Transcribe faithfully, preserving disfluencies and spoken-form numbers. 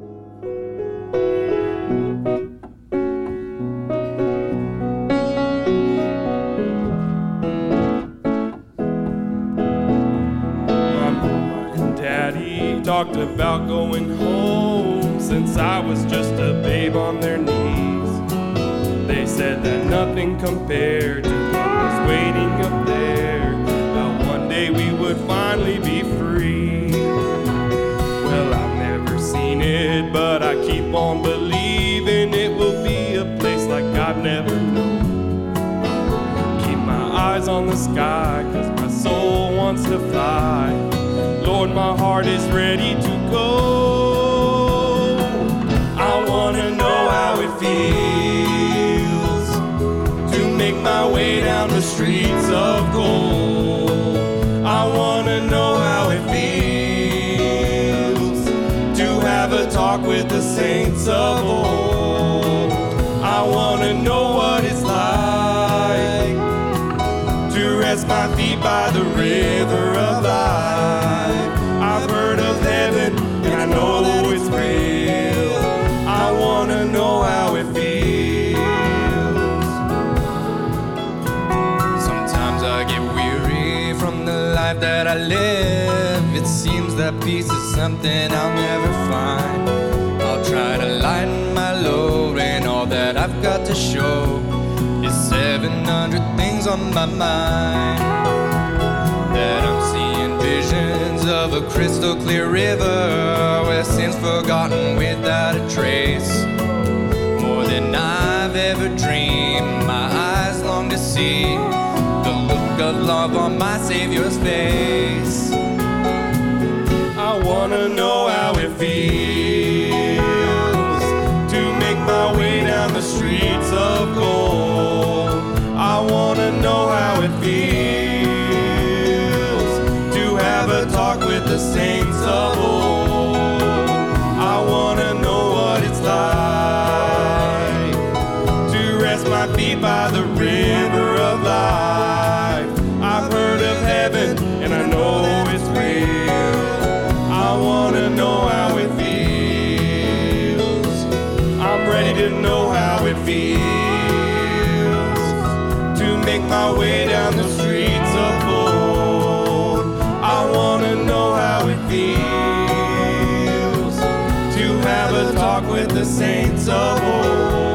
Talked about going home since I was just a babe on their knees. They said that nothing compared to what was waiting up there, how one day we would finally be free. Well, I've never seen it, but I keep on believing it will be a place like I've never known. Keep my eyes on the sky, 'cause my soul wants to fly. Lord, my heart is ready to go. I want to know how it feels to make my way down the streets of gold. I want to know how it feels to have a talk with the saints of old. I want to know what it's like to rest my feet by the river of life. I've heard of heaven, and I know it's real. I want to know how it feels. Sometimes I get weary from the life that I live. It seems that peace is something I'll never find. I'll try to lighten my load, and all that I've got to show is seven hundred things on my mind. That I'm seeing visions of a crystal clear river where sin's forgotten without a trace. More than I've ever dreamed, my eyes long to see the look of love on my Savior's face. I wanna know how it feels to make my way down the streets of gold. I wanna know how it feels to have a talk with the saints of old. I wanna know what it's like to rest my feet by the river of life. I've heard of heaven, and I know it's real. I wanna know how it feels. I'm ready to know how it feels to make my way down the streets of gold. I wanna know how it feels to have a talk with the saints of old.